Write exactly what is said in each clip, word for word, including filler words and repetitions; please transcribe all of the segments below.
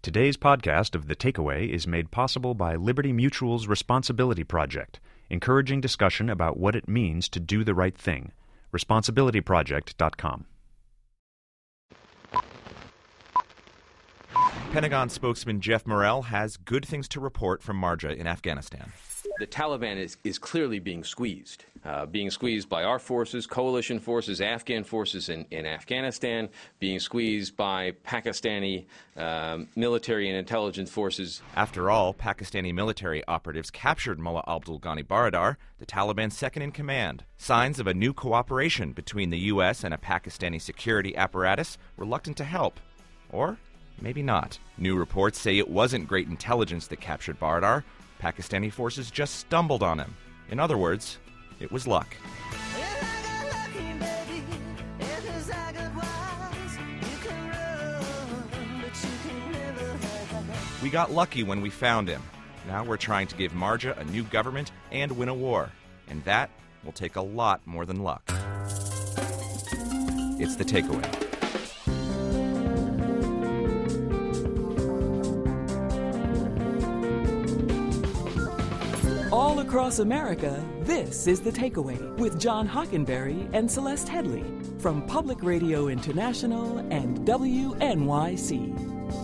Today's podcast of The Takeaway is made possible by Liberty Mutual's Responsibility Project, encouraging discussion about what it means to do the right thing. responsibility project dot com. Pentagon spokesman Jeff Morrell has good things to report from Marja in Afghanistan. The Taliban is, is clearly being squeezed, uh, being squeezed by our forces, coalition forces, Afghan forces in, in Afghanistan, being squeezed by Pakistani um, military and intelligence forces. After all, Pakistani military operatives captured Mullah Abdul Ghani Baradar, the Taliban's second in command. Signs of a new cooperation between the U S and a Pakistani security apparatus reluctant to help. Or maybe not. New reports say it wasn't great intelligence that captured Baradar. Pakistani forces just stumbled on him. In other words, it was luck. We got lucky when we found him. Now we're trying to give Marja a new government and win a war. And that will take a lot more than luck. It's The Takeaway. All across America, this is The Takeaway with John Hockenberry and Celeste Headlee from Public Radio International and W N Y C.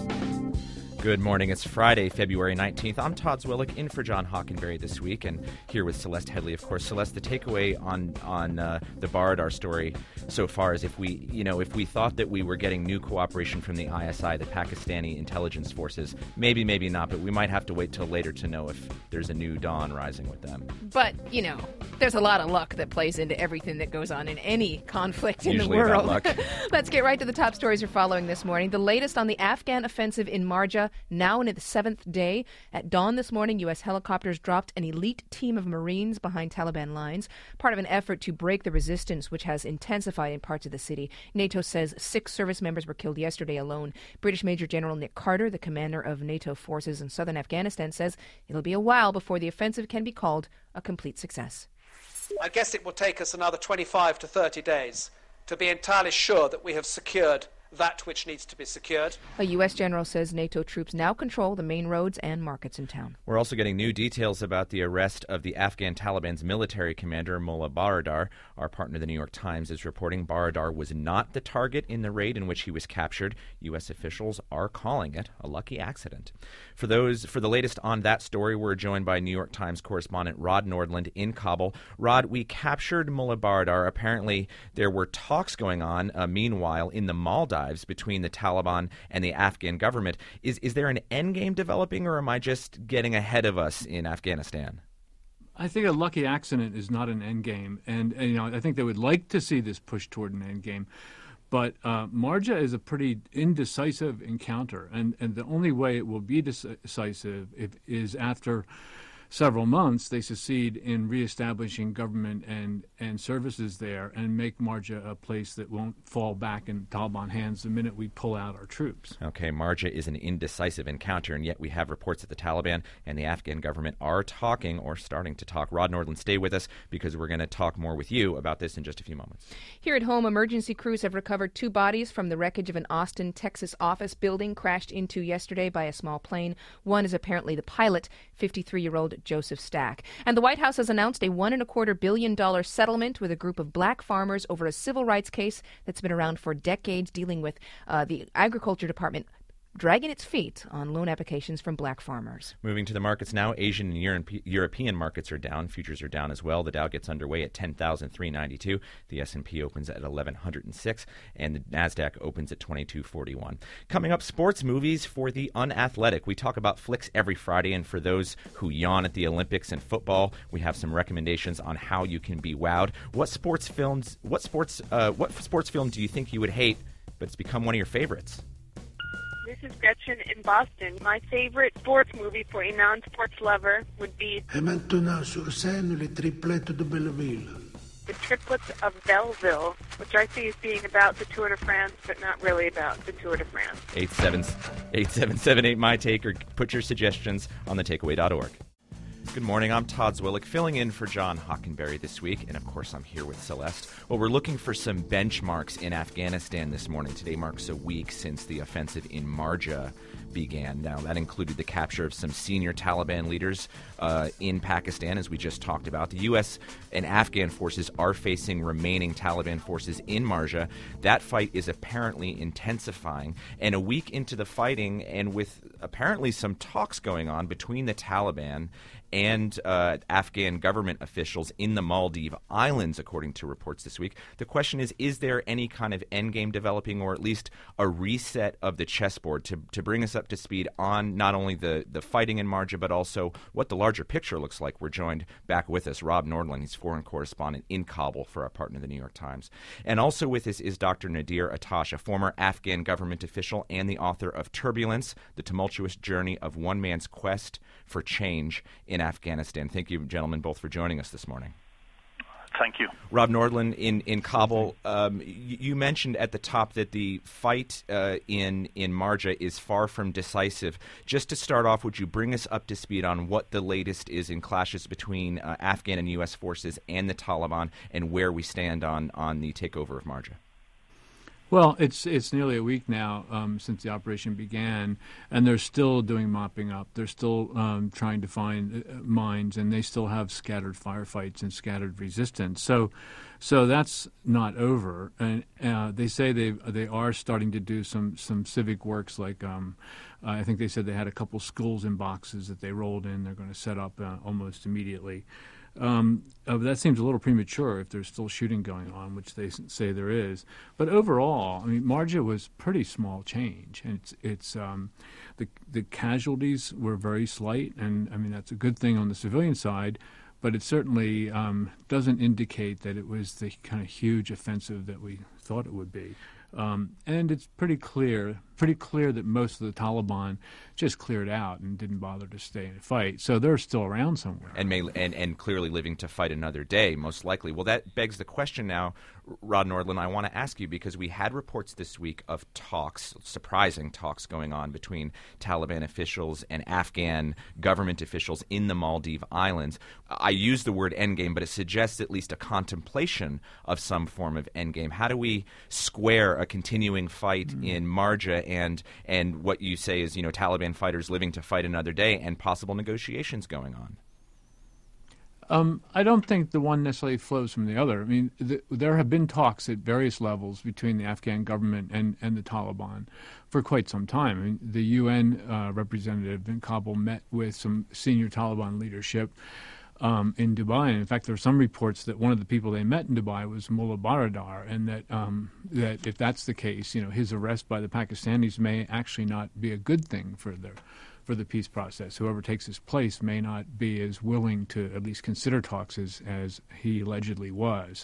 Good morning. It's Friday, February nineteenth. I'm Todd Zwillick, in for John Hockenberry this week, and here with Celeste Headlee, of course. Celeste, the takeaway on on uh, the Baradar story so far is if we, you know, if we thought that we were getting new cooperation from the I S I, the Pakistani intelligence forces, maybe, maybe not, but we might have to wait till later to know if there's a new dawn rising with them. But, you know, there's a lot of luck that plays into everything that goes on in any conflict in Usually the world. about luck. Let's get right to the top stories you're following this morning. The latest on the Afghan offensive in Marja, now in its seventh day. At dawn this morning, U S helicopters dropped an elite team of Marines behind Taliban lines, part of an effort to break the resistance, which has intensified in parts of the city. NATO says six service members were killed yesterday alone. British Major General Nick Carter, the commander of NATO forces in southern Afghanistan, says it'll be a while before the offensive can be called a complete success. I guess it will take us another twenty-five to thirty days to be entirely sure that we have secured that which needs to be secured. A U S general says NATO troops now control the main roads and markets in town. We're also getting new details about the arrest of the Afghan Taliban's military commander, Mullah Baradar. Our partner, the New York Times, is reporting Baradar was not the target in the raid in which he was captured. U S officials are calling it a lucky accident. For those, for the latest on that story, we're joined by New York Times correspondent Rod Nordland in Kabul. Rod, we captured Mullah Baradar. Apparently, there were talks going on, uh, meanwhile, in the Maldives between the Taliban and the Afghan government. Is is there an endgame developing, or am I just getting ahead of us in Afghanistan? I think a lucky accident is not an endgame, and, and you know I think they would like to see this push toward an endgame. But uh, Marja is a pretty indecisive encounter, and, and the only way it will be decisive if, is after several months they succeed in reestablishing government and, and services there and make Marja a place that won't fall back in Taliban hands the minute we pull out our troops. Okay, Marja is an indecisive encounter, and yet we have reports that the Taliban and the Afghan government are talking or starting to talk. Rod Nordland, stay with us because we're going to talk more with you about this in just a few moments. Here at home, emergency crews have recovered two bodies from the wreckage of an Austin, Texas office building crashed into yesterday by a small plane. One is apparently the pilot, fifty-three-year-old Joseph Stack. And the White House has announced a one and a quarter billion dollar settlement with a group of black farmers over a civil rights case that's been around for decades, dealing with uh, the Agriculture Department dragging its feet on loan applications from black farmers. Moving to the markets now, Asian and Europe- European markets are down. Futures are down as well. The Dow gets underway at ten thousand three hundred ninety-two. The S and P opens at eleven oh six, and the NASDAQ opens at twenty-two forty-one. Coming up, sports movies for the unathletic. We talk about flicks every Friday, and for those who yawn at the Olympics and football, we have some recommendations on how you can be wowed. What sports films? What sports? Uh, what sports film do you think you would hate, but it's become one of your favorites? This is Gretchen in Boston. My favorite sports movie for a non-sports lover would be Et maintenant sur scène, les triplettes de Belleville. The Triplets of Belleville, which I see as being about the Tour de France, but not really about the Tour de France. eight seven seven eight, my take, or put your suggestions on the takeaway dot org. Good morning, I'm Todd Zwillick, filling in for John Hockenberry this week, and of course I'm here with Celeste. Well, we're looking for some benchmarks in Afghanistan this morning. Today marks a week since the offensive in Marja began. Now, that included the capture of some senior Taliban leaders uh, in Pakistan, as we just talked about. The U S and Afghan forces are facing remaining Taliban forces in Marja. That fight is apparently intensifying. And a week into the fighting, and with apparently some talks going on between the Taliban and uh, Afghan government officials in the Maldive Islands, according to reports this week. The question is, is there any kind of endgame developing, or at least a reset of the chessboard to, to bring us up to speed on not only the, the fighting in Marja, but also what the larger picture looks like? We're joined back with us, Rob Nordland. He's foreign correspondent in Kabul for our partner, the New York Times. And also with us is Doctor Nadir Atash, a former Afghan government official and the author of Turbulence, The Tumultuous Journey of One Man's Quest for Change in Afghanistan. Thank you, gentlemen, both for joining us this morning. Thank you. Rob Nordland, in, in Kabul, um, you, you mentioned at the top that the fight uh, in, in Marja is far from decisive. Just to start off, would you bring us up to speed on what the latest is in clashes between uh, Afghan and U S forces and the Taliban, and where we stand on, on the takeover of Marja? Well, it's it's nearly a week now um, since the operation began, and they're still doing mopping up. They're still um, trying to find uh, mines, and they still have scattered firefights and scattered resistance. So, so that's not over. And uh, they say they they are starting to do some some civic works. Like um, I think they said they had a couple schools in boxes that they rolled in. They're going to set up uh, almost immediately. Um, uh, that seems a little premature if there's still shooting going on, which they s- say there is. But overall, I mean, Marja was pretty small change, and it's it's um, the the casualties were very slight, and I mean that's a good thing on the civilian side. But it certainly um, doesn't indicate that it was the kind of huge offensive that we thought it would be. Um, and it's pretty clear, pretty clear that most of the Taliban just cleared out and didn't bother to stay and fight. So they're still around somewhere. And, may, and, and clearly living to fight another day, most likely. Well, that begs the question now, Rod Nordland, I want to ask you, because we had reports this week of talks, surprising talks going on between Taliban officials and Afghan government officials in the Maldive Islands. I use the word endgame, but it suggests at least a contemplation of some form of endgame. How do we square a continuing fight mm-hmm. in Marja and and what you say is, you know, Taliban fighters living to fight another day and possible negotiations going on? Um, I don't think the one necessarily flows from the other. I mean, the, there have been talks at various levels between the Afghan government and, and the Taliban for quite some time. I mean, the U N uh, representative in Kabul met with some senior Taliban leadership um, in Dubai. And in fact, there are some reports that one of the people they met in Dubai was Mullah Baradar, and that um, that if that's the case, you know, his arrest by the Pakistanis may actually not be a good thing for their for the peace process. Whoever takes his place may not be as willing to at least consider talks as, as he allegedly was.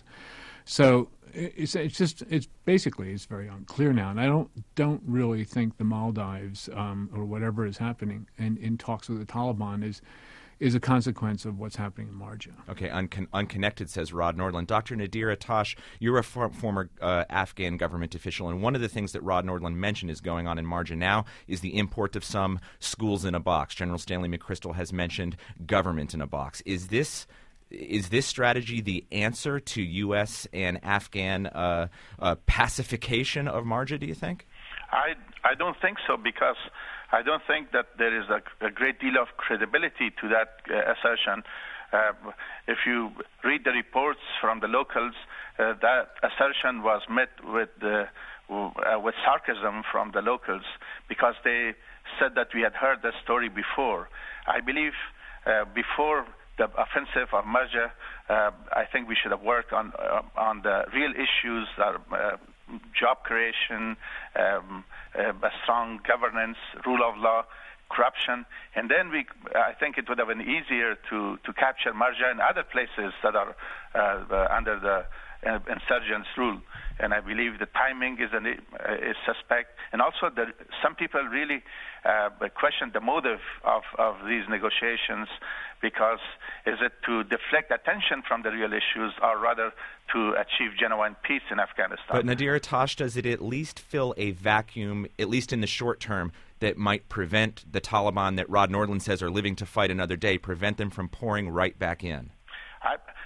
So it's, it's just it's basically it's very unclear now, and I don't don't really think the Maldives um, or whatever is happening in, in talks with the Taliban is is a consequence of what's happening in Marja. Okay, uncon- unconnected, says Rod Nordland. Doctor Nadir Atash, you're a for- former uh, Afghan government official, and one of the things that Rod Nordland mentioned is going on in Marja now is the import of some schools in a box. General Stanley McChrystal has mentioned government in a box. Is this is this strategy the answer to U S and Afghan uh, uh, pacification of Marja, do you think? I, I don't think so, because I don't think that there is a, a great deal of credibility to that uh, assertion. Uh, if you read the reports from the locals, uh, that assertion was met with uh, uh, with sarcasm from the locals, because they said that we had heard the story before. I believe uh, before the offensive of Marja, uh, I think we should have worked on uh, on the real issues, uh, uh, job creation, um, uh, a strong governance, rule of law, corruption, and then we. I think it would have been easier to, to capture Marja and other places that are uh, uh, under the uh, insurgents' rule. And I believe the timing is an, uh, is suspect, and also the, some people really uh, question the motive of, of these negotiations, because is it to deflect attention from the real issues, or rather to achieve genuine peace in Afghanistan? But Nadir Atash, does it at least fill a vacuum, at least in the short term, that might prevent the Taliban that Rod Nordland says are living to fight another day, prevent them from pouring right back in? I,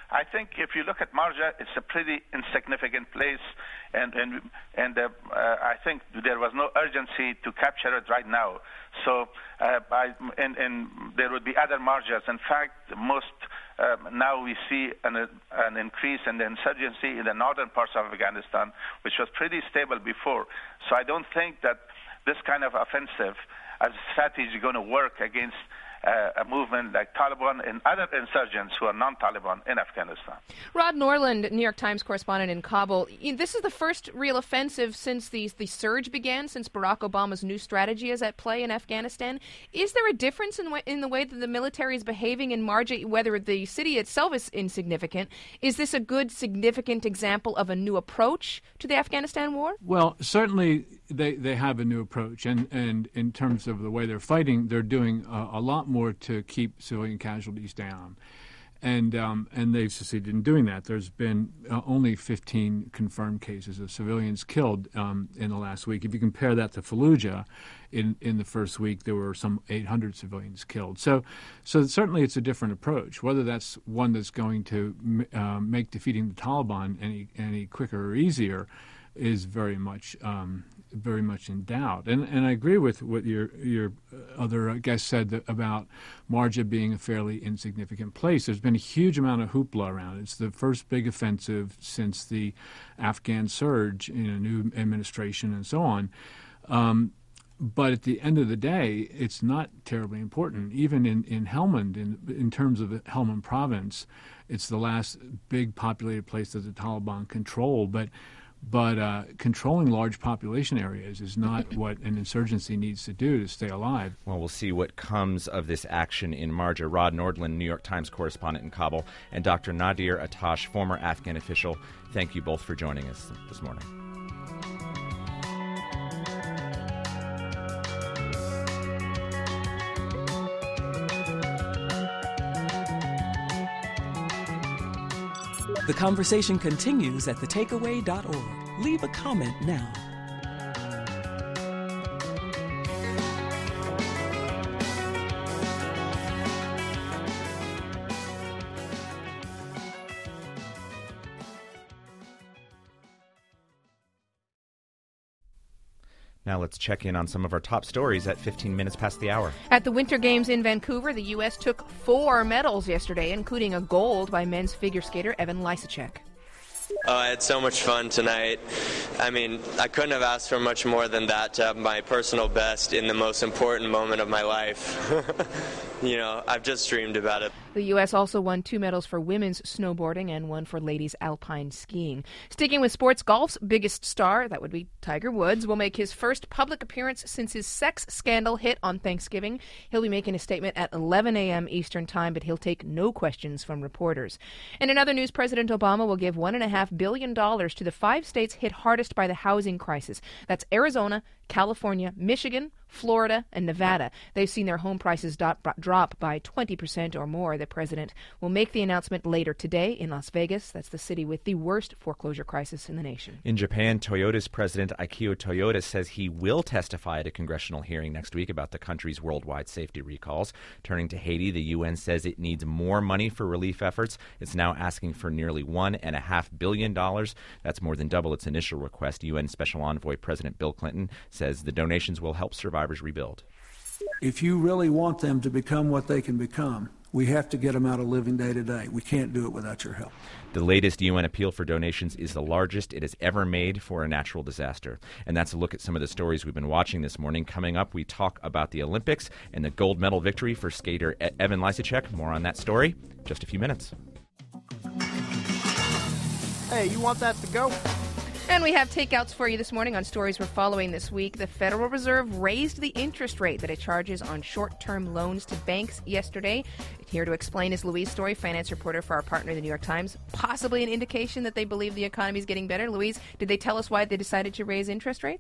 I think if you look at Marja, it's a pretty insignificant place, and and and uh, uh, I think there was no urgency to capture it right now. So uh, I, and, and there would be other Marjas. In fact, most um, now we see an, uh, an increase in the insurgency in the northern parts of Afghanistan, which was pretty stable before. So I don't think that this kind of offensive as a strategy is going to work against Uh, a movement like Taliban and other insurgents who are non-Taliban in Afghanistan. Rod Norland, New York Times correspondent in Kabul. This is the first real offensive since the, the surge began, since Barack Obama's new strategy is at play in Afghanistan. Is there a difference in, w- in the way that the military is behaving in Marja, whether the city itself is insignificant? Is this a good, significant example of a new approach to the Afghanistan war? Well, certainly they, they have a new approach, and, and in terms of the way they're fighting, they're doing a, a lot more to keep civilian casualties down. And um, and they've succeeded in doing that. There's been uh, only fifteen confirmed cases of civilians killed um, in the last week. If you compare that to Fallujah, in, in the first week there were some eight hundred civilians killed. So so certainly it's a different approach. Whether that's one that's going to uh, make defeating the Taliban any any quicker or easier is very much um, very much in doubt. And and I agree with what your your other guest said that about Marja being a fairly insignificant place. There's been a huge amount of hoopla around it. It's the first big offensive since the Afghan surge in a new administration and so on. Um, But at the end of the day, it's not terribly important. Even in, in Helmand, in, in terms of Helmand province, it's the last big populated place that the Taliban control. But but uh, controlling large population areas is not what an insurgency needs to do to stay alive. Well, we'll see what comes of this action in Marja. Rod Nordland, New York Times correspondent in Kabul, and Doctor Nadir Atash, former Afghan official. Thank you both for joining us this morning. The conversation continues at the takeaway dot org. Leave a comment now. Now let's check in on some of our top stories at fifteen minutes past the hour. At the Winter Games in Vancouver, the U S took four medals yesterday, including a gold by men's figure skater Evan Lysacek. Oh, I had so much fun tonight. I mean, I couldn't have asked for much more than that to have my personal best in the most important moment of my life. You know, I've just dreamed about it. The U S also won two medals for women's snowboarding and one for ladies alpine skiing. Sticking with sports, golf's biggest star, that would be Tiger Woods, will make his first public appearance since his sex scandal hit on Thanksgiving. He'll be making a statement at eleven a.m. Eastern Time, but he'll take no questions from reporters. And in other news, President Obama will give one point five billion dollars to the five states hit hardest by the housing crisis. That's Arizona, California, Michigan, Florida, and Nevada. They've seen their home prices drop, drop by twenty percent or more. The president will make the announcement later today in Las Vegas. That's the city with the worst foreclosure crisis in the nation. In Japan, Toyota's president, Akio Toyoda, says he will testify at a congressional hearing next week about the country's worldwide safety recalls. Turning to Haiti, the U N says it needs more money for relief efforts. It's now asking for nearly one and a half billion dollars. That's more than double its initial request. U N Special Envoy President Bill Clinton says the donations will help survivors rebuild. If you really want them to become what they can become, we have to get them out of living day to day. We can't do it without your help. The latest U N appeal for donations is the largest it has ever made for a natural disaster. And that's a look at some of the stories we've been watching this morning. Coming up, we talk about the Olympics and the gold medal victory for skater Evan Lysacek. More on that story in just a few minutes. Hey, you want that to go? And we have takeouts for you this morning on stories we're following this week. The Federal Reserve raised the interest rate that it charges on short-term loans to banks yesterday. Here to explain is Louise Story, finance reporter for our partner, the New York Times. Possibly an indication that they believe the economy is getting better. Louise, did they tell us why they decided to raise interest rates?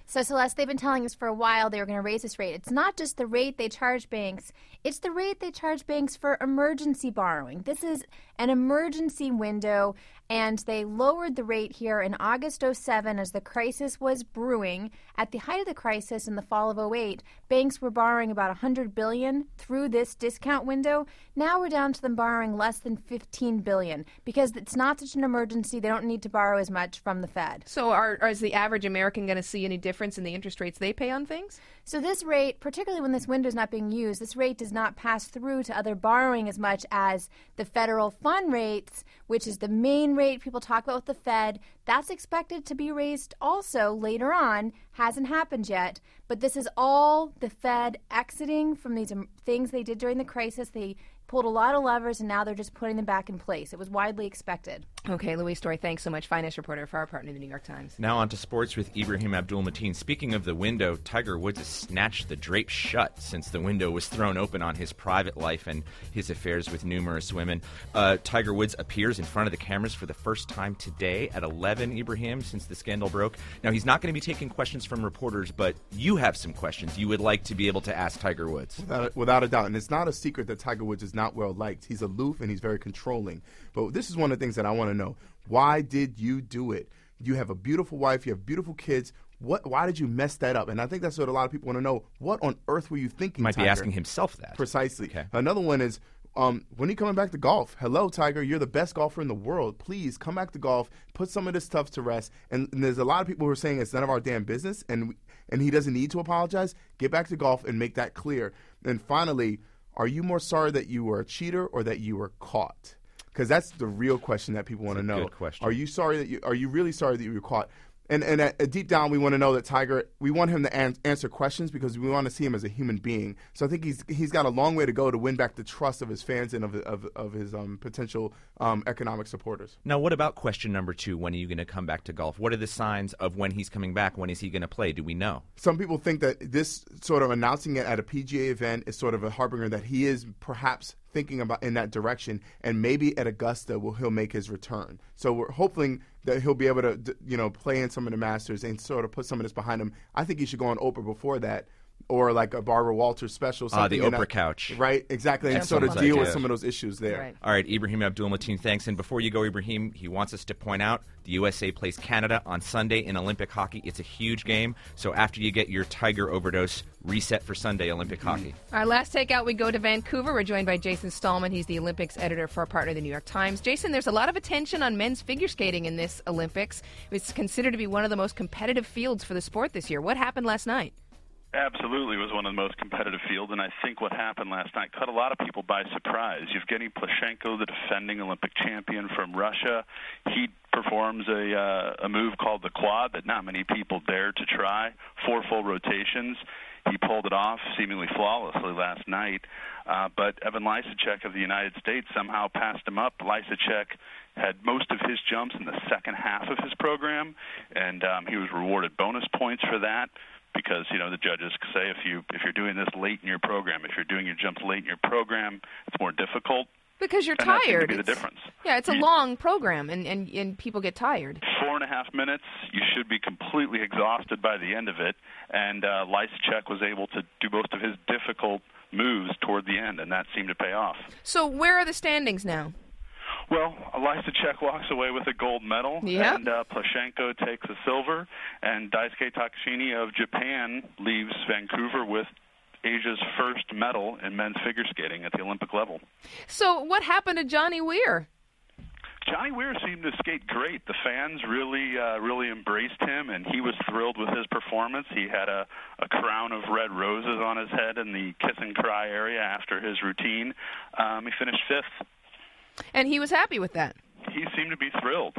So, Celeste, they've been telling us for a while they were going to raise this rate. It's not just the rate they charge banks, it's the rate they charge banks for emergency borrowing. This is an emergency window, and they lowered the rate here in August oh seven as the crisis was brewing. At the height of the crisis in the fall of oh eight, banks were borrowing about one hundred billion dollars through this discount window. Now we're down to them borrowing less than fifteen billion dollars because it's not such an emergency. They don't need to borrow as much from the Fed. So are, are is the average American going to see any difference in the interest rates they pay on things? So this rate, particularly when this window is not being used, this rate does not pass through to other borrowing as much as the federal fund rates, which is the main rate people talk about with the Fed. That's expected to be raised also later on. Hasn't happened yet. But this is all the Fed exiting from these um, things they did during the crisis. They pulled a lot of levers, and now they're just putting them back in place. It was widely expected. Okay, Louise Story, thanks so much. Finance reporter for our partner, the New York Times. Now on to sports with Ibrahim Abdul-Mateen. Speaking of the window, Tiger Woods has snatched the drape shut since the window was thrown open on his private life and his affairs with numerous women. Uh, Tiger Woods appears in front of the cameras for the first time today at eleven, Ibrahim, since the scandal broke. Now, he's not going to be taking questions from reporters, but you have some questions you would like to be able to ask Tiger Woods. Without a, without a doubt. And it's not a secret that Tiger Woods is not well liked. He's aloof and he's very controlling. But this is one of the things that I want to know. Why did you do it? You have a beautiful wife. You have beautiful kids. What? Why did you mess that up? And I think that's what a lot of people want to know. What on earth were you thinking, Might Tiger? be asking himself that. Precisely. Okay. Another one is, um, when are you coming back to golf? Hello, Tiger. You're the best golfer in the world. Please come back to golf. Put some of this stuff to rest. And, and there's a lot of people who are saying it's none of our damn business, and we, and he doesn't need to apologize. Get back to golf and make that clear. And finally, are you more sorry that you were a cheater or that you were caught? Because that's the real question that people want to know. Good question. Are you sorry that you? Are you really sorry that you were caught? And and at, at deep down, we want to know that Tiger. We want him to an- answer questions because we want to see him as a human being. So I think he's he's got a long way to go to win back the trust of his fans and of of, of his um, potential um, economic supporters. Now, what about question number two? When are you going to come back to golf? What are the signs of when he's coming back? When is he going to play? Do we know? Some people think that this sort of announcing it at a P G A event is sort of a harbinger that he is perhaps thinking about in that direction, and maybe at Augusta will he'll make his return. So we're hoping that he'll be able to, you know, play in some of the Masters and sort of put some of this behind him. I think he should go on Oprah before that, or like a Barbara Walters special. Ah, uh, the Oprah that, couch. Right, exactly, and That's sort of sounds deal like with it. some of those issues there. Right. All right, Ibrahim Abdul-Mateen, thanks. And before you go, Ibrahim, he wants us to point out the U S A plays Canada on Sunday in Olympic hockey. It's a huge game. So after you get your Tiger overdose, reset for Sunday Olympic hockey. Our last takeout, we go to Vancouver. We're joined by Jason Stallman. He's the Olympics editor for our partner, the New York Times. Jason, there's a lot of attention on men's figure skating in this Olympics. It's considered to be one of the most competitive fields for the sport this year. What happened last night? Absolutely, it was one of the most competitive fields, and I think what happened last night caught a lot of people by surprise. Yevgeny Plushenko, the defending Olympic champion from Russia, he performs a uh, a move called the quad that not many people dare to try. Four full rotations. He pulled it off seemingly flawlessly last night, uh, but Evan Lysacek of the United States somehow passed him up. Lysacek had most of his jumps in the second half of his program, and um, he was rewarded bonus points for that. Because, you know, the judges say if you if you're doing this late in your program, if you're doing your jumps late in your program, it's more difficult. Because you're and that seemed tired. to be the It's- difference. Yeah, it's a You- long program, and, and, and people get tired. Four and a half minutes, you should be completely exhausted by the end of it. And uh, Lysacek was able to do most of his difficult moves toward the end, and that seemed to pay off. So where are the standings now? Well, Lysacek walks away with a gold medal, Yep. and uh, Plushenko takes a silver, and Daisuke Takashini of Japan leaves Vancouver with Asia's first medal in men's figure skating at the Olympic level. So what happened to Johnny Weir? Johnny Weir seemed to skate great. The fans really, uh, really embraced him, and he was thrilled with his performance. He had a, a crown of red roses on his head in the kiss and cry area after his routine. Um, he finished fifth. And he was happy with that. He seemed to be thrilled.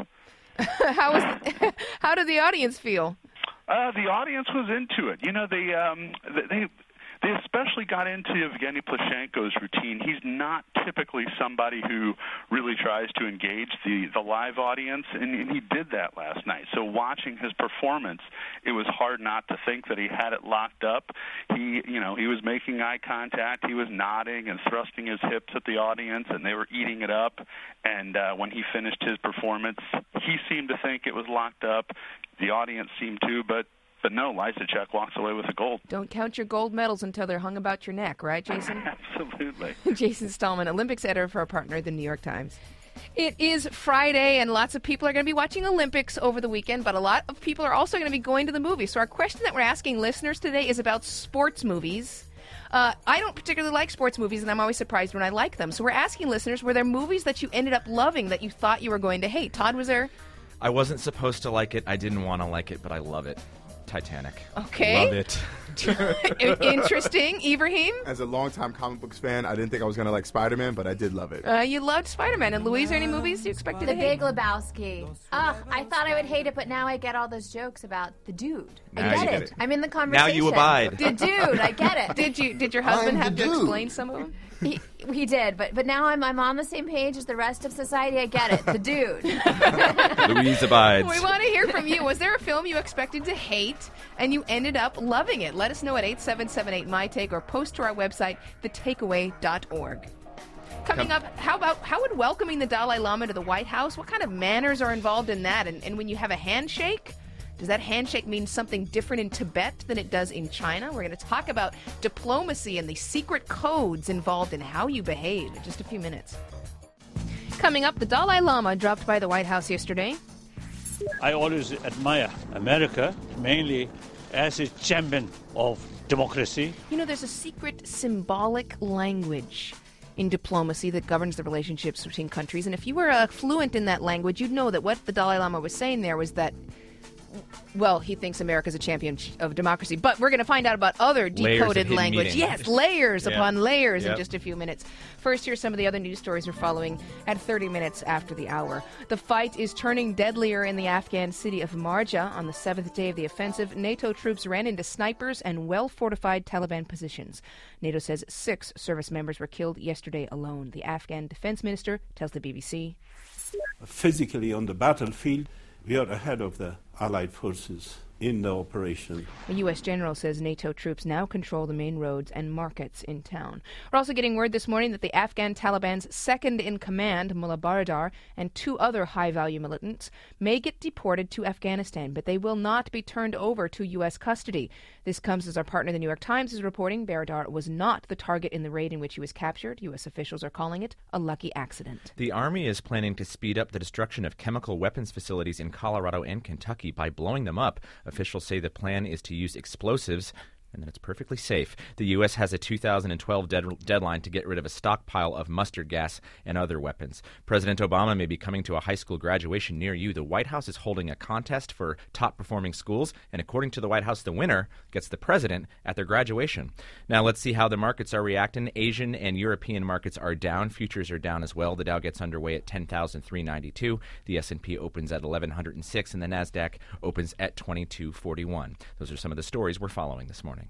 how was? How did the audience feel? Uh, the audience was into it. You know, they um, they they especially got into Evgeny Plushenko's routine. He's not typically somebody who really tries to engage the, the live audience, and, and he did that last night. So watching his performance, it was hard not to think that he had it locked up. He, you know, he was making eye contact. He was nodding and thrusting his hips at the audience, and they were eating it up. And uh, when he finished his performance, he seemed to think it was locked up. The audience seemed to, but But no, Lysychak walks away with the gold. Don't count your gold medals until they're hung about your neck, right, Jason? Absolutely. Jason Stallman, Olympics editor for our partner, the New York Times. It is Friday, and lots of people are going to be watching Olympics over the weekend, but a lot of people are also going to be going to the movies. So our question that we're asking listeners today is about sports movies. Uh, I don't particularly like sports movies, and I'm always surprised when I like them. So we're asking listeners, were there movies that you ended up loving that you thought you were going to hate? Todd, was there? I wasn't supposed to like it. I didn't want to like it, but I love it. Titanic. Okay. Love it. Interesting. Ibrahim? As a longtime comic books fan, I didn't think I was going to like Spider-Man, but I did love it. Uh, you loved Spider-Man. And Louise, are any movies you expected The to hate? Big Lebowski. Ugh, I thought I would hate it, but now I get all those jokes about the dude. Now I get, you it. get it. I'm in the conversation. Now you abide. The dude, I get it. Did you? Did your husband I'm have the to dude. explain some of them? He, he did, but but now I'm I'm on the same page as the rest of society. I get it. The dude. Louise abides. We want to hear from you. Was there a film you expected to hate and you ended up loving it? Let us know at eight seven seven eight my take or post to our website, the takeaway dot org. Coming Come. up, how about how would welcoming the Dalai Lama to the White House, what kind of manners are involved in that? And, and when you have a handshake, does that handshake mean something different in Tibet than it does in China? We're going to talk about diplomacy and the secret codes involved in how you behave in just a few minutes. Coming up, the Dalai Lama dropped by the White House yesterday. I always admire America, mainly as a champion of democracy. You know, there's a secret symbolic language in diplomacy that governs the relationships between countries. And if you were uh, fluent in that language, you'd know that what the Dalai Lama was saying there was that, well, he thinks America's a champion of democracy. But we're going to find out about other decoded language. meaning. Yes, layers Yeah. upon layers Yep. in just a few minutes. First, here's some of the other news stories we're following at thirty minutes after the hour. The fight is turning deadlier in the Afghan city of Marja. On the seventh day of the offensive, NATO troops ran into snipers and well-fortified Taliban positions. NATO says six service members were killed yesterday alone. The Afghan defense minister tells the B B C. Physically on the battlefield, we are ahead of the Allied forces in the operation. A U S general says NATO troops now control the main roads and markets in town. We're also getting word this morning that the Afghan Taliban's second-in-command, Mullah Baradar, and two other high-value militants may get deported to Afghanistan, but they will not be turned over to U S custody. This comes as our partner, the New York Times, is reporting Baradar was not the target in the raid in which he was captured. U S officials are calling it a lucky accident. The Army is planning to speed up the destruction of chemical weapons facilities in Colorado and Kentucky by blowing them up. Officials say the plan is to use explosives and that it's perfectly safe. The U S has a two thousand twelve dead- deadline to get rid of a stockpile of mustard gas and other weapons. President Obama may be coming to a high school graduation near you. The White House is holding a contest for top-performing schools, and according to the White House, the winner gets the president at their graduation. Now, let's see how the markets are reacting. Asian and European markets are down. Futures are down as well. The Dow gets underway at ten thousand three hundred ninety-two. The S and P opens at eleven oh six, and the NASDAQ opens at twenty-two forty-one. Those are some of the stories we're following this morning.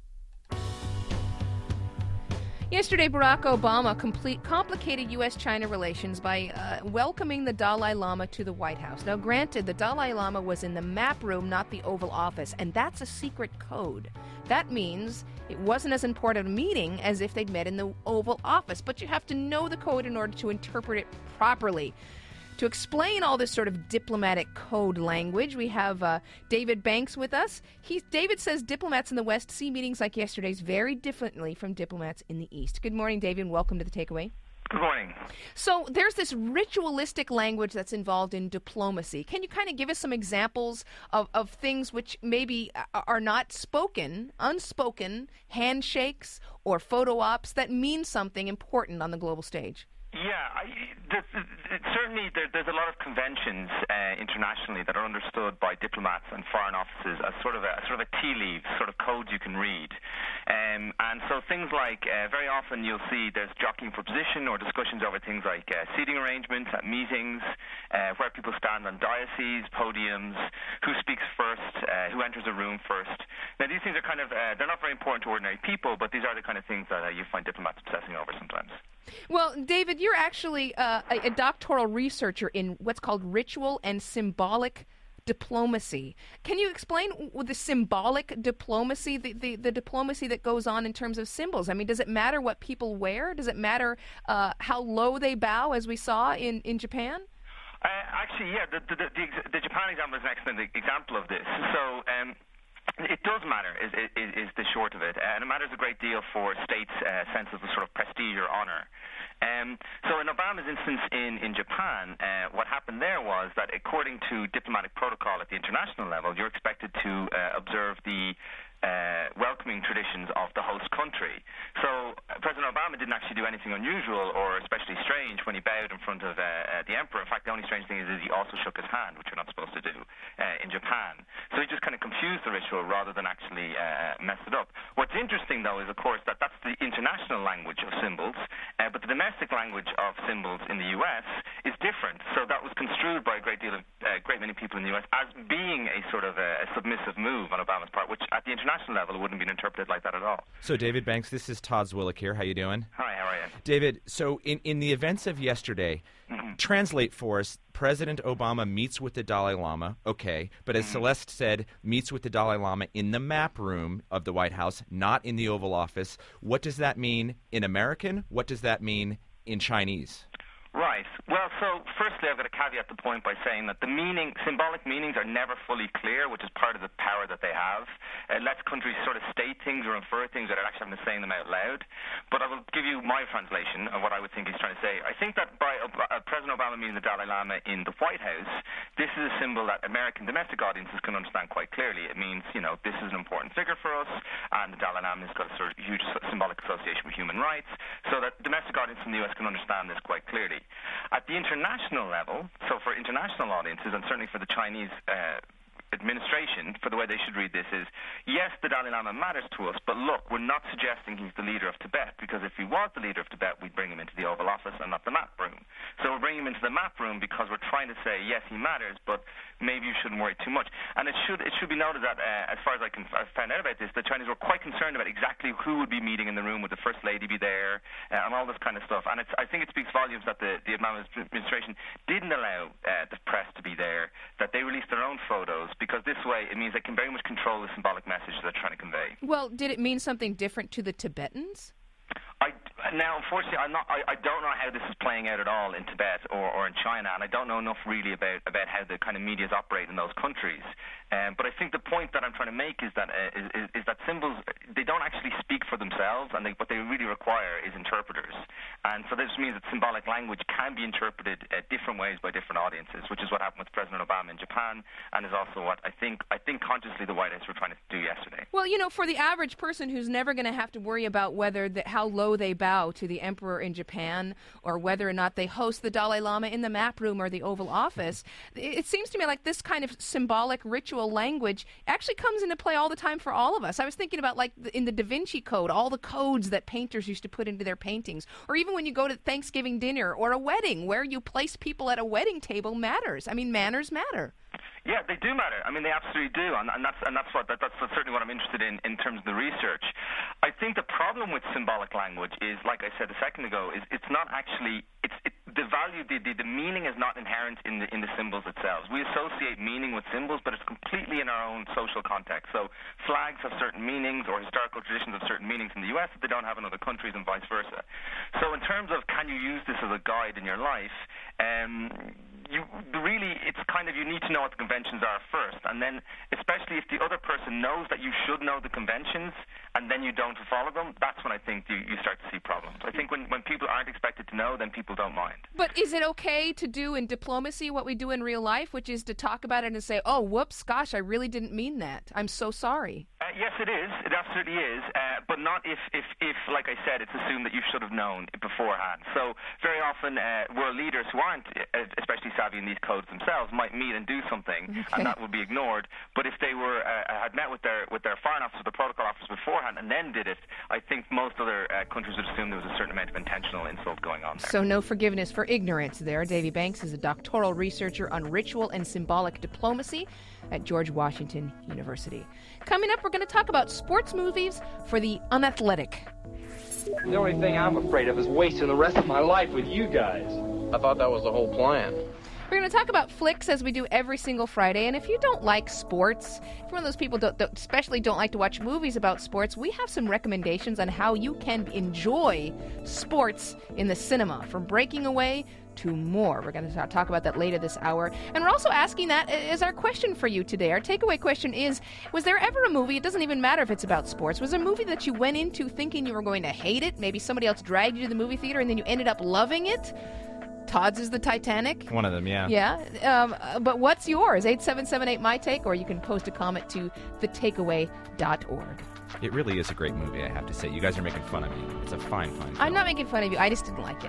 Yesterday, Barack Obama complete, complicated U S China relations by uh, welcoming the Dalai Lama to the White House. Now, granted, the Dalai Lama was in the map room, not the Oval Office, and that's a secret code. That means it wasn't as important a meeting as if they'd met in the Oval Office, but you have to know the code in order to interpret it properly. To explain all this sort of diplomatic code language, we have uh, David Banks with us. He, David says diplomats in the West see meetings like yesterday's very differently from diplomats in the East. Good morning, David, and welcome to The Takeaway. Good morning. So there's this ritualistic language that's involved in diplomacy. Can you kind of give us some examples of, of things which maybe are not spoken, unspoken, handshakes or photo ops that mean something important on the global stage? Yeah, I, the, the, certainly there, there's a lot of conventions uh, internationally that are understood by diplomats and foreign offices as sort of a sort of a tea leaf, sort of codes you can read. Um, and so things like, uh, very often you'll see there's jockeying for position or discussions over things like uh, seating arrangements at meetings, uh, where people stand on dioceses, podiums, who speaks first, uh, who enters a room first. Now these things are kind of, uh, they're not very important to ordinary people, but these are the kind of things that uh, you find diplomats obsessing over sometimes. Well, David, you're actually uh, a, a doctoral researcher in what's called ritual and symbolic diplomacy. Can you explain the symbolic diplomacy, the, the, the diplomacy that goes on in terms of symbols? I mean, does it matter what people wear? Does it matter uh, how low they bow, as we saw in, in Japan? Uh, actually, yeah, the, the, the, the Japan example is an excellent example of this. So, um, It does matter, is, is, is the short of it, and it matters a great deal for states' uh, sense of sort of prestige or honor. Um, so in Obama's instance in, in Japan, uh, what happened there was that according to diplomatic protocol at the international level, you're expected to uh, observe the Uh, welcoming traditions of the host country. So uh, President Obama didn't actually do anything unusual or especially strange when he bowed in front of uh, uh, the emperor. In fact, the only strange thing is, is he also shook his hand, which you're not supposed to do uh, in Japan. So he just kind of confused the ritual rather than actually uh, mess it up. What's interesting, though, is, of course, that that's the international language of symbols, uh, but the domestic language of symbols in the U S is different. So that was construed by a great deal of, a uh, great many people in the U S as being a sort of a, a submissive move on Obama's part, which at the international level, it wouldn't have been interpreted like that at all. So, David Banks, this is Todd Zwillich here. How you doing? Hi, how are you? David, so in, in the events of yesterday, mm-hmm. translate for us, President Obama meets with the Dalai Lama, okay, but as mm-hmm. Celeste said, meets with the Dalai Lama in the map room of the White House, not in the Oval Office. What does that mean in American? What does that mean in Chinese? Right. Well, so firstly, I've got to caveat the point by saying that the meaning, symbolic meanings are never fully clear, which is part of the power that they have. It lets countries sort of state things or infer things without actually having to say them out loud. But I will give you my translation of what I would think he's trying to say. I think that by uh, President Obama meeting the Dalai Lama in the White House, this is a symbol that American domestic audiences can understand quite clearly. It means, you know, this is an important figure for us, and the Dalai Lama has got a sort of huge symbolic association with human rights, so that domestic audiences in the U S can understand this quite clearly. At the international level, so for international audiences, and certainly for the Chinese uh, administration, for the way they should read this is, yes, the Dalai Lama matters to us, but look, we're not suggesting he's the leader of Tibet, because if he was the leader of Tibet, we'd bring him into the Oval Office and not the map room. So we're bringing him into the map room because we're trying to say, yes, he matters, but maybe you shouldn't worry too much. And it should it should be noted that, uh, as far as I can I found out about this, the Chinese were quite concerned about exactly who would be meeting in the room. Would the First Lady be there, uh, and all this kind of stuff. And it's, I think it speaks volumes that the, the Obama administration didn't allow uh, the press to be there, that they released their own photos, because this way it means they can very much control the symbolic message they're trying to convey. Well, did it mean something different to the Tibetans? I, now, unfortunately, I'm not, I, I don't know how this is playing out at all in Tibet or, or in China, and I don't know enough really about, about how the kind of medias operate in those countries. Um, but I think the point that I'm trying to make is that uh, is, is that symbols, they don't actually speak for themselves, and they, what they really require is interpreters. And so this means that symbolic language can be interpreted uh, different ways by different audiences, which is what happened with President Obama in Japan, and is also what I think I think consciously the White House were trying to do yesterday. Well, you know, for the average person who's never going to have to worry about whether the, how low they bow to the emperor in Japan, or whether or not they host the Dalai Lama in the map room or the Oval Office, it seems to me like this kind of symbolic ritual language actually comes into play all the time for all of us. I was thinking about, like, in the Da Vinci Code, all the codes that painters used to put into their paintings, or even when you go to Thanksgiving dinner or a wedding, where you place people at a wedding table matters. I mean, manners matter. Yeah, they do matter. I mean, they absolutely do, and, and that's and that's what that, that's certainly what I'm interested in in terms of the research. I think the problem with symbolic language is, like I said a second ago, is it's not actually it's it, the value, the, the the meaning is not inherent in the in the symbols itself. We associate meaning with symbols, but it's completely in our own social context. So flags have certain meanings, or historical traditions have certain meanings in the U S that they don't have in other countries, and vice versa. So in terms of can you use this as a guide in your life, um, you really it's kind of you need to know what the conventions are first, and then especially if the other person knows that you should know the conventions and then you don't follow them, that's when I think you, you start to see problems. I think when, when people aren't expected to know, then people don't mind. But is it okay to do in diplomacy what we do in real life, which is to talk about it and say, oh, whoops, gosh, I really didn't mean that. I'm so sorry. Uh, yes, it is. It absolutely is. Uh, but not if, if, if, like I said, it's assumed that you should have known beforehand. So very often uh, world leaders who aren't uh, especially savvy in these codes themselves might meet and do something, okay, and that would be ignored. But if they were uh, had met with their with their foreign officer, the protocol officers beforehand, and then did it, I think most other uh, countries would assume there was a certain amount of intentional insult going on there. So no forgiveness for ignorance there. Davy Banks is a doctoral researcher on ritual and symbolic diplomacy at George Washington University. Coming up, we're going to talk about sports movies for the unathletic. The only thing I'm afraid of is wasting the rest of my life with you guys. I thought that was the whole plan. We're going to talk about flicks as we do every single Friday. And if you don't like sports, if you're one of those people that don't, especially don't like to watch movies about sports, we have some recommendations on how you can enjoy sports in the cinema, from Breaking Away to more. We're going to talk about that later this hour. And we're also asking that as our question for you today. Our takeaway question is, was there ever a movie, it doesn't even matter if it's about sports, was there a movie that you went into thinking you were going to hate it? Maybe somebody else dragged you to the movie theater and then you ended up loving it? Todd's is the Titanic. One of them, yeah. Yeah. Um, but what's yours? eight seven seven eight, my take, or you can post a comment to the takeaway dot org. It really is a great movie, I have to say. You guys are making fun of me. It's a fine, fine film. I'm not making fun of you. I just didn't like it.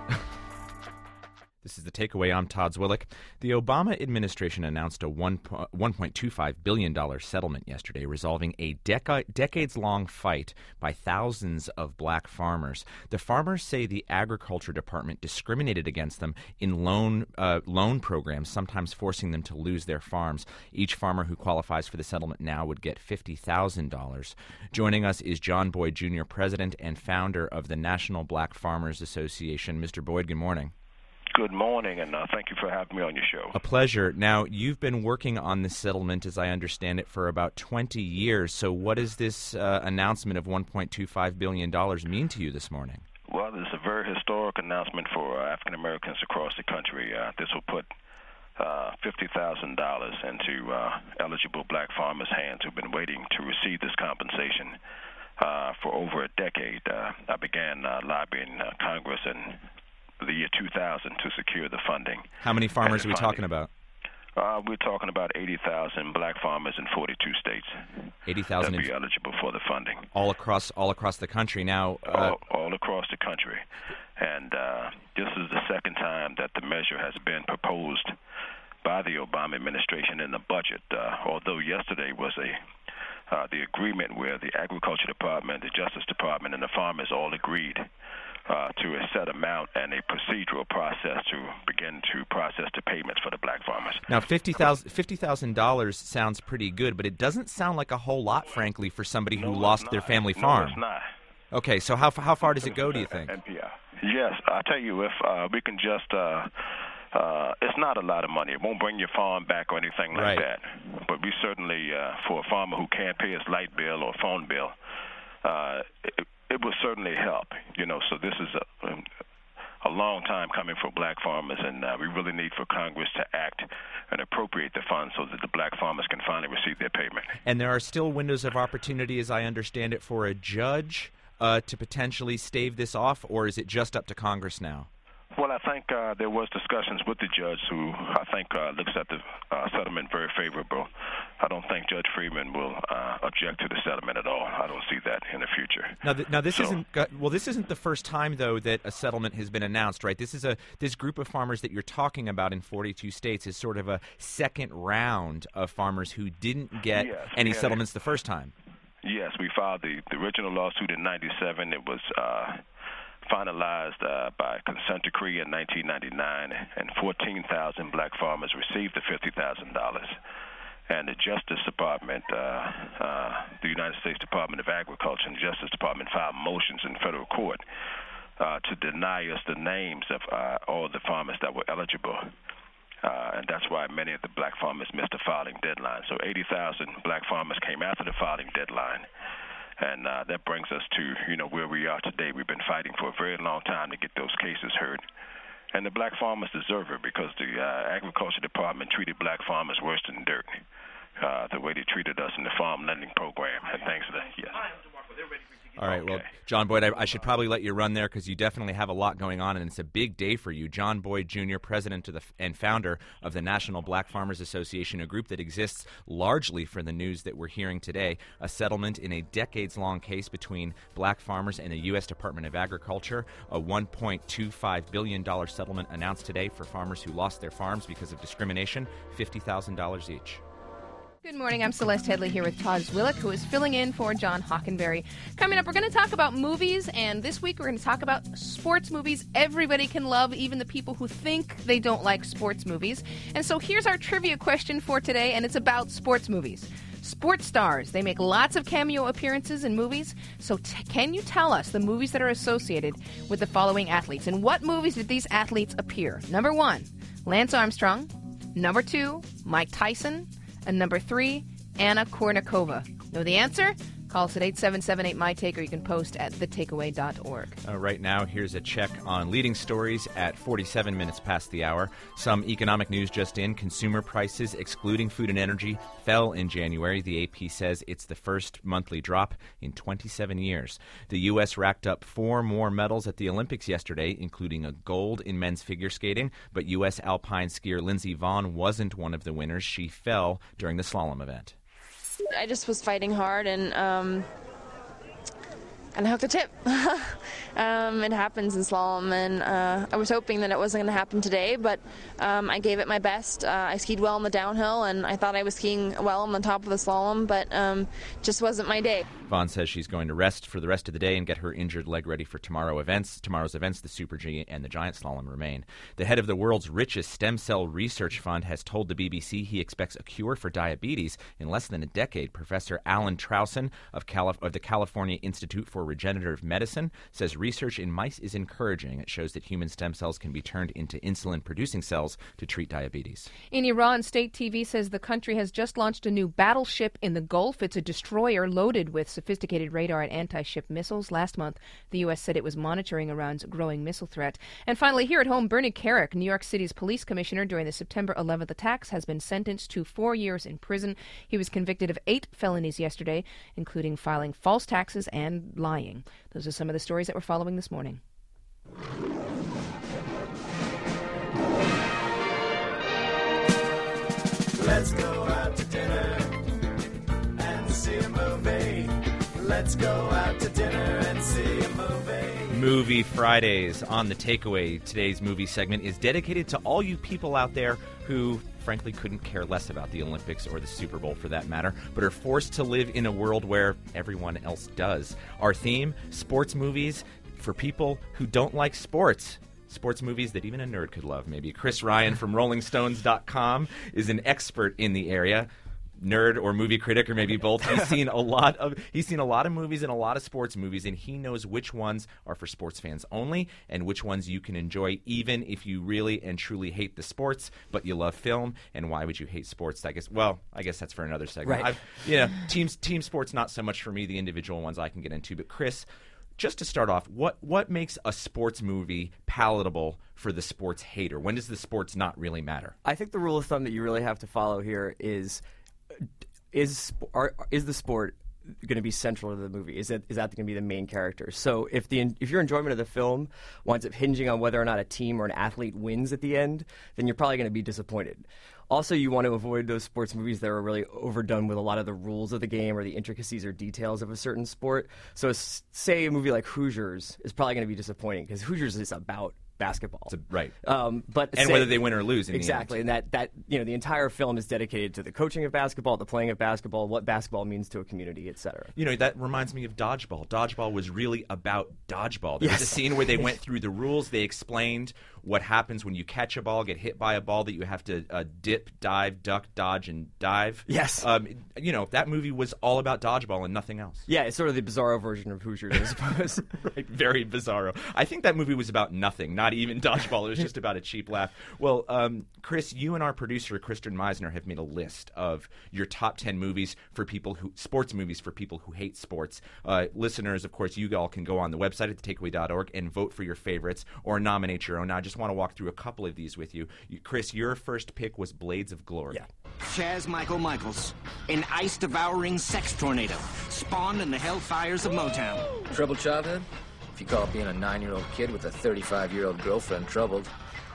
This is The Takeaway. I'm Todd Zwillich. The Obama administration announced a one point two five billion dollars settlement yesterday, resolving a deca- decades-long fight by thousands of black farmers. The farmers say the Agriculture Department discriminated against them in loan uh, loan programs, sometimes forcing them to lose their farms. Each farmer who qualifies for the settlement now would get fifty thousand dollars. Joining us is John Boyd Junior, president and founder of the National Black Farmers Association. Mister Boyd, good morning. Good morning, and uh, thank you for having me on your show. A pleasure. Now, you've been working on this settlement, as I understand it, for about twenty years. So what does this uh, announcement of one point two five billion dollars mean to you this morning? Well, this is a very historic announcement for uh, African Americans across the country. Uh, this will put uh, fifty thousand dollars into uh, eligible black farmers' hands who've been waiting to receive this compensation uh, for over a decade. Uh, I began uh, lobbying uh, Congress and the year two thousand to secure the funding. How many farmers are we talking about? Uh, we're talking about eighty thousand black farmers in forty-two states. eighty thousand that'll be eligible for the funding. All across all across the country now. Uh, all, all across the country. And uh, this is the second time that the measure has been proposed by the Obama administration in the budget, uh, although yesterday was a uh, the agreement where the Agriculture Department, the Justice Department, and the farmers all agreed Uh, to a set amount and a procedural process to begin to process the payments for the black farmers. Now, fifty thousand dollars sounds pretty good, but it doesn't sound like a whole lot, frankly, for somebody who no, lost their family no, farm. It's not. Okay, so how how far does it go, do you think? N P R. Yes, I tell you, if uh, we can just, uh, uh, it's not a lot of money. It won't bring your farm back or anything like right. that. But we certainly, uh, for a farmer who can't pay his light bill or phone bill, uh, it, it will certainly help. You know, so this is a, a long time coming for black farmers, and uh, we really need for Congress to act and appropriate the funds so that the black farmers can finally receive their payment. And there are still windows of opportunity, as I understand it, for a judge uh, to potentially stave this off, or is it just up to Congress now? Well, I think uh, there was discussions with the judge who I think uh, looks at the uh, settlement very favorable. I don't think Judge Freeman will uh, object to the settlement at all. I don't see that in the future. Now, th- now this so, isn't well. This isn't the first time, though, that a settlement has been announced, right? This is a this group of farmers that you're talking about in forty-two states is sort of a second round of farmers who didn't get yes, any yeah, settlements the first time. Yes, we filed the, the original lawsuit in ninety-seven. It was Uh, finalized uh, by consent decree in nineteen ninety-nine, and fourteen thousand black farmers received the fifty thousand dollars. And the Justice Department, uh, uh, the United States Department of Agriculture and the Justice Department filed motions in federal court uh, to deny us the names of uh, all the farmers that were eligible. Uh, and that's why many of the black farmers missed the filing deadline. So eighty thousand black farmers came after the filing deadline. And uh, that brings us to, you know, where we are today. We've been fighting for a very long time to get those cases heard. And the black farmers deserve it because the uh, Agriculture Department treated black farmers worse than dirt, uh, the way they treated us in the farm lending program and things like that. Yes. All right, well, John Boyd, I, I should probably let you run there because you definitely have a lot going on, and it's a big day for you. John Boyd Junior, president of the, and founder of the National Black Farmers Association, a group that exists largely for the news that we're hearing today, a settlement in a decades-long case between black farmers and the U S Department of Agriculture, a one point two five billion dollars settlement announced today for farmers who lost their farms because of discrimination, fifty thousand dollars each. Good morning. I'm Celeste Headley here with Todd Zwillich, who is filling in for John Hockenberry. Coming up, we're going to talk about movies, and this week we're going to talk about sports movies everybody can love, even the people who think they don't like sports movies. And so here's our trivia question for today, and it's about sports movies. Sports stars, they make lots of cameo appearances in movies, so t- can you tell us the movies that are associated with the following athletes? In what movies did these athletes appear? Number one, Lance Armstrong. Number two, Mike Tyson. And number three, Anna Kournikova. Know the answer? Call us at eight seven seven eight, M Y T A K E, or you can post at the takeaway dot org. Uh, right now, here's a check on leading stories at forty-seven minutes past the hour. Some economic news just in. Consumer prices, excluding food and energy, fell in January. The A P says it's the first monthly drop in twenty-seven years. The U S racked up four more medals at the Olympics yesterday, including a gold in men's figure skating. But U S alpine skier Lindsey Vonn wasn't one of the winners. She fell during the slalom event. I just was fighting hard and um, and I hooked a tip. um, it happens in slalom, and uh, I was hoping that it wasn't going to happen today, but um, I gave it my best. Uh, I skied well on the downhill, and I thought I was skiing well on the top of the slalom, but um, just wasn't my day. Vonn says she's going to rest for the rest of the day and get her injured leg ready for tomorrow events. Tomorrow's events, the Super G and the Giant Slalom, remain. The head of the world's richest stem cell research fund has told the B B C he expects a cure for diabetes in less than a decade. Professor Alan Trausen of, Calif- of the California Institute for Regenerative Medicine says research in mice is encouraging. It shows that human stem cells can be turned into insulin-producing cells to treat diabetes. In Iran, state T V says the country has just launched a new battleship in the Gulf. It's a destroyer loaded with sophisticated radar and anti-ship missiles. Last month, the U S said it was monitoring Iran's growing missile threat. And finally, here at home, Bernie Kerik, New York City's police commissioner during the September eleventh attacks, has been sentenced to four years in prison. He was convicted of eight felonies yesterday, including filing false taxes and lying. Those are some of the stories that we're following this morning. Let's go out to dinner and see a movie. Let's go out to dinner and see a movie. Movie Fridays on The Takeaway. Today's movie segment is dedicated to all you people out there who, frankly, couldn't care less about the Olympics or the Super Bowl for that matter, but are forced to live in a world where everyone else does. Our theme, sports movies for people who don't like sports. Sports movies that even a nerd could love, maybe. Chris Ryan from Rolling Stones dot com is an expert in the area. Nerd or movie critic, or maybe both. He's seen a lot of he's seen a lot of movies and a lot of sports movies, and he knows which ones are for sports fans only and which ones you can enjoy even if you really and truly hate the sports, but you love film. And why would you hate sports? I guess well, I guess that's for another segment. Right. I've, you know, teams team sports not so much for me. The individual ones I can get into, but Chris, just to start off, what what makes a sports movie palatable for the sports hater? When does the sports not really matter? I think the rule of thumb that you really have to follow here is is are, is the sport going to be central to the movie? Is that is that going to be the main character? So if the if your enjoyment of the film winds up hinging on whether or not a team or an athlete wins at the end, then you're probably going to be disappointed. Also, you want to avoid those sports movies that are really overdone with a lot of the rules of the game or the intricacies or details of a certain sport. So say a movie like Hoosiers is probably going to be disappointing because Hoosiers is about basketball. A, right. Um, but and say, whether they win or lose in exactly. the end. And that, that, you know, the entire film is dedicated to the coaching of basketball, the playing of basketball, what basketball means to a community, et cetera. You know, that reminds me of Dodgeball. Dodgeball was really about dodgeball. There yes. was a scene where they went through the rules. They explained what happens when you catch a ball, get hit by a ball, that you have to uh, dip, dive, duck, dodge, and dive. Yes. Um, you know, that movie was all about dodgeball and nothing else. Yeah, it's sort of the bizarro version of Hoosiers, I suppose. Right, very bizarro. I think that movie was about nothing, not even dodgeball. It was just about a cheap laugh. Well, um, Chris, you and our producer, Kristen Meisner, have made a list of your top ten movies for people who, sports movies for people who hate sports. Uh, listeners, of course, you all can go on the website at the takeaway dot org and vote for your favorites or nominate your own. Now, I just want to walk through a couple of these with you. you. Chris, your first pick was Blades of Glory. Yeah. Chaz Michael Michaels, an ice-devouring sex tornado, spawned in the hellfires of Motown. Troubled childhood? If you call being a nine-year-old kid with a thirty-five-year-old girlfriend troubled.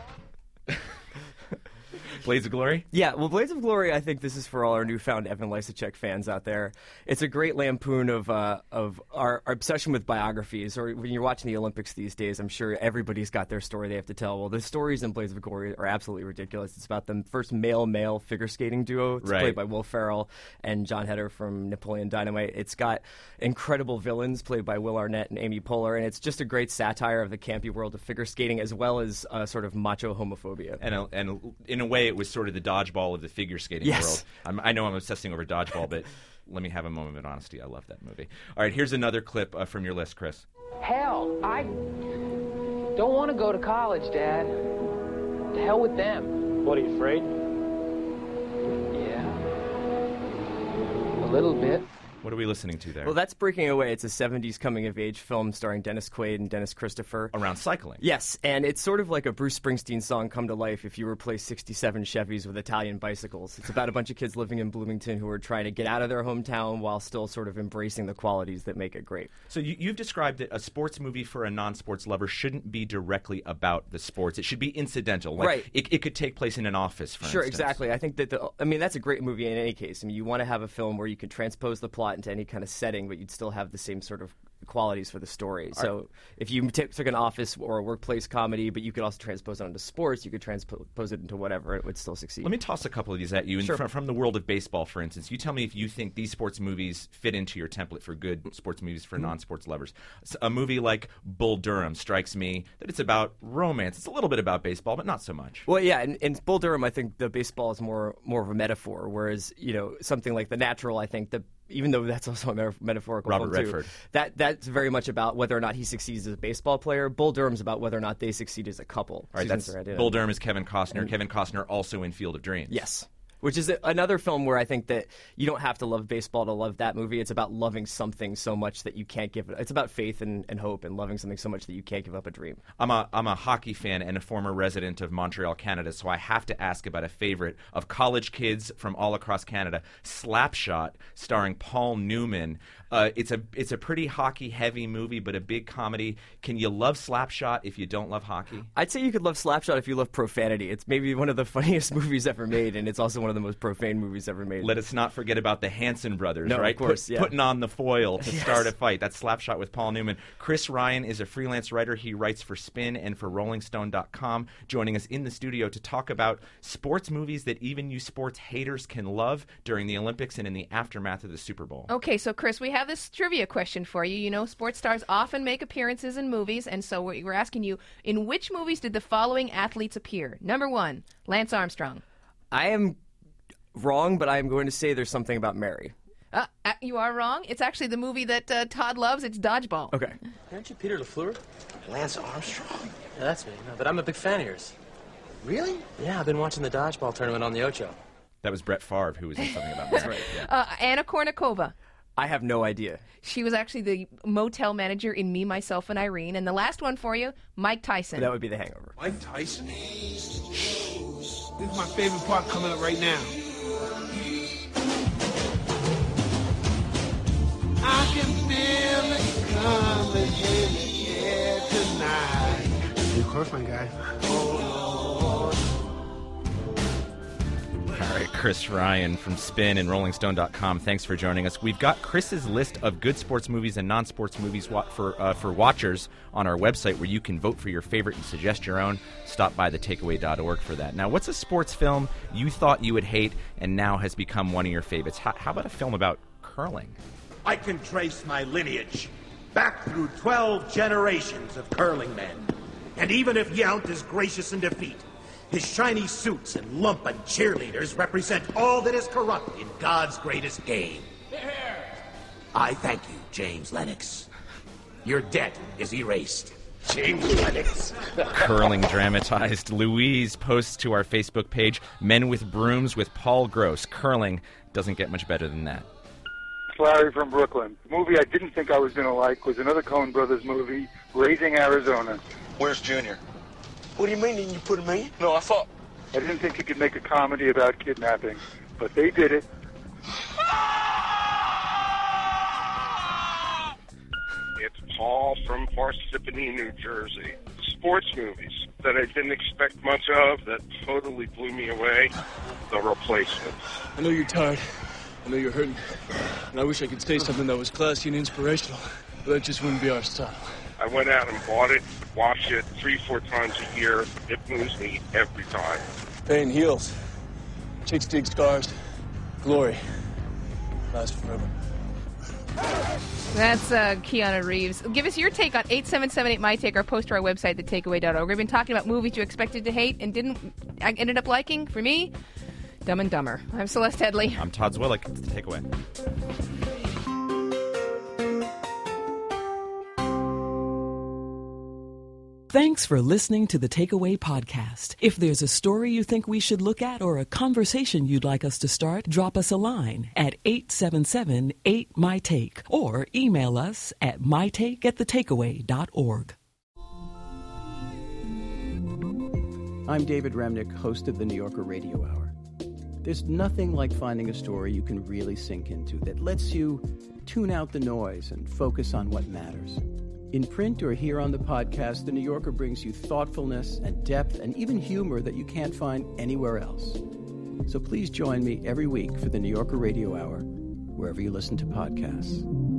Blades of Glory? Yeah, well, Blades of Glory, I think this is for all our newfound Evan Lysacek fans out there. It's a great lampoon of uh, of our, our obsession with biographies. Or when you're watching the Olympics these days, I'm sure everybody's got their story they have to tell. Well, the stories in Blades of Glory are absolutely ridiculous. It's about the first male-male figure skating duo. It's right. played by Will Ferrell and John Heder from Napoleon Dynamite. It's got incredible villains played by Will Arnett and Amy Poehler, and it's just a great satire of the campy world of figure skating as well as uh, sort of macho homophobia. And, a, and in a way, it was sort of the dodgeball of the figure skating yes. world. I'm, I know I'm obsessing over dodgeball, but let me have a moment of honesty. I love that movie. All right, here's another clip uh, from your list, Chris. Hell, I don't want to go to college, Dad. To hell with them. What, are you afraid? little bit. What are we listening to there? Well, that's Breaking Away. It's a seventies coming-of-age film starring Dennis Quaid and Dennis Christopher. Around cycling. Yes, and it's sort of like a Bruce Springsteen song come to life if you replace sixty-seven Chevys with Italian bicycles. It's about a bunch of kids living in Bloomington who are trying to get out of their hometown while still sort of embracing the qualities that make it great. So you, you've described that a sports movie for a non-sports lover shouldn't be directly about the sports. It should be incidental. Like right. It, it could take place in an office, for Sure, instance. exactly. I think that the, I mean, that's a great movie in any case. I mean, you want to have a film where you can transpose the plot into any kind of setting, but you'd still have the same sort of qualities for the story. So if you t- took an office or a workplace comedy, but you could also transpose it onto sports, you could transpose it into whatever, it would still succeed. Let me toss a couple of these at you. And Sure. from, from the world of baseball, for instance, you tell me if you think these sports movies fit into your template for good sports movies for Mm-hmm. non-sports lovers. So a movie like Bull Durham strikes me that it's about romance. It's a little bit about baseball, but not so much. Well, yeah, in, in Bull Durham, I think the baseball is more more of a metaphor, whereas, you know, something like The Natural, I think the even though that's also a meta- metaphorical Robert film too, Redford. that that's very much about whether or not he succeeds as a baseball player. Bull Durham's about whether or not they succeed as a couple. All right, Susan that's Sarandon. Bull Durham is Kevin Costner. And- Kevin Costner also in Field of Dreams. Yes. Which is a, another film where I think that you don't have to love baseball to love that movie. It's about loving something so much that you can't give it. It's about faith and, and hope and loving something so much that you can't give up a dream. I'm a I'm a hockey fan and a former resident of Montreal, Canada, so I have to ask about a favorite of college kids from all across Canada, Slapshot, starring Paul Newman. Uh, it's a it's a pretty hockey-heavy movie, but a big comedy. Can you love Slapshot if you don't love hockey? I'd say you could love Slapshot if you love profanity. It's maybe one of the funniest movies ever made, and it's also one of the most profane movies ever made. Let us not forget about the Hanson brothers, No, of right? course, Put- yeah. Putting on the foil to Yes. start a fight. That's Slapshot with Paul Newman. Chris Ryan is a freelance writer. He writes for Spin and for Rolling Stone dot com, joining us in the studio to talk about sports movies that even you sports haters can love during the Olympics and in the aftermath of the Super Bowl. Okay, so Chris, we have this trivia question for you. You know, sports stars often make appearances in movies, and so we- we're asking you, in which movies did the following athletes appear? Number one, Lance Armstrong. I am wrong, but I am going to say there's something about Mary. Uh, uh, you are wrong. It's actually the movie that uh, Todd loves. It's Dodgeball. Okay. Aren't you Peter LaFleur? Lance Armstrong? Yeah, that's me. No, but I'm a big fan of yours. Really? Yeah, I've been watching the dodgeball tournament on the Ocho. That was Brett Favre who was in something about Mary. Yeah. Uh, Anna Kournikova. I have no idea. She was actually the motel manager in Me, Myself, and Irene. And the last one for you, Mike Tyson. That would be The Hangover. Mike Tyson? This is my favorite part coming up right now. I can feel it coming in the air tonight. You course, my guy. All right, Chris Ryan from Spin and Rolling Stone dot com. Thanks for joining us. We've got Chris's list of good sports movies and non-sports movies wa- for uh, for watchers on our website, where you can vote for your favorite and suggest your own. Stop by the takeaway dot org for that. Now, what's a sports film you thought you would hate and now has become one of your favorites? How, how about a film about curling? I can trace my lineage back through twelve generations of curling men. And even if Yount is gracious in defeat, his shiny suits and lumpen cheerleaders represent all that is corrupt in God's greatest game. I thank you, James Lennox. Your debt is erased. James Lennox. Curling dramatized. Louise posts to our Facebook page, Men with Brooms with Paul Gross. Curling doesn't get much better than that. Larry from Brooklyn. The movie I didn't think I was going to like was another Coen Brothers movie, Raising Arizona. Where's Junior? What do you mean, didn't you put him in? No, I thought... I didn't think you could make a comedy about kidnapping, but they did it. It's Paul from Parsippany, New Jersey. Sports movies that I didn't expect much of that totally blew me away. The Replacement. I know you're tired. I know you're hurting. And I wish I could say something that was classy and inspirational, but that just wouldn't be our style. I went out and bought it, watched it three, four times a year. It moves me every time. Pain heals. Chicks dig scars. Glory lasts forever. That's uh, Keanu Reeves. Give us your take on eight seven seven eight my take or post to our website, the takeaway dot org. We've been talking about movies you expected to hate and didn't I ended up liking. For me, Dumb and Dumber. I'm Celeste Headley. I'm Todd Zwillick. It's the takeaway. Thanks for listening to the Takeaway Podcast. If there's a story you think we should look at or a conversation you'd like us to start, drop us a line at eight seven seven eight M Y Take or email us at mytake at the takeaway dot org. I'm David Remnick, host of the New Yorker Radio Hour. There's nothing like finding a story you can really sink into that lets you tune out the noise and focus on what matters. In print or here on the podcast, The New Yorker brings you thoughtfulness and depth and even humor that you can't find anywhere else. So please join me every week for The New Yorker Radio Hour, wherever you listen to podcasts.